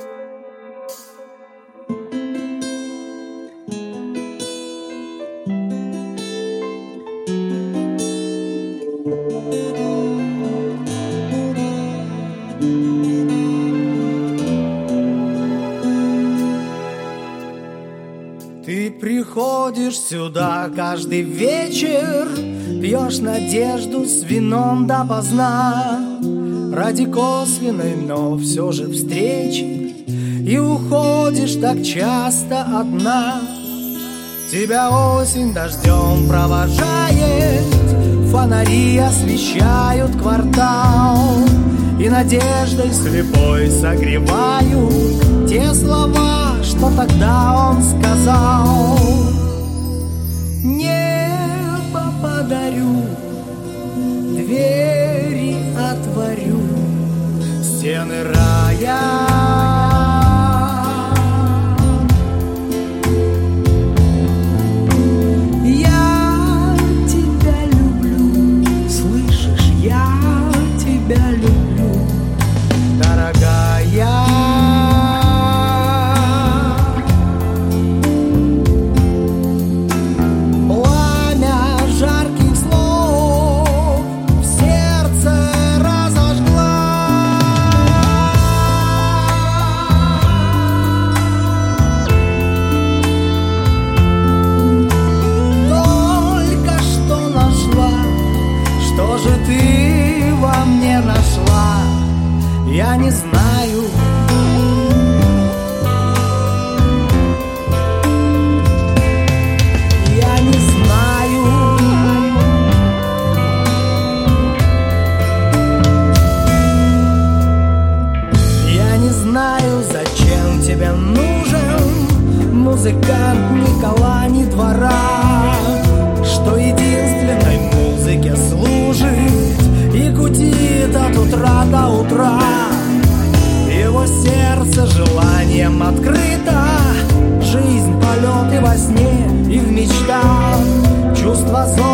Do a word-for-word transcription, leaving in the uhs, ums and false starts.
Ты приходишь сюда каждый вечер, пьешь надежду с вином допоздна, ради косвенной, но все же встречи, и уходишь так часто одна. Тебя осень дождем провожает, фонари освещают квартал, и надеждой слепой согревают те слова, что тогда он сказал. Небо подарю, двери отворю, стены рая. Я тебя люблю, слышишь, я тебя люблю, дорогая. Я не знаю, я не знаю, я не знаю, зачем тебе нужен музыкант Никола ни двора, что единственной музыке служит и гудит от утра до утра. Его сердце желанием открыто, жизнь, полеты во сне и в мечтах, чувство зон.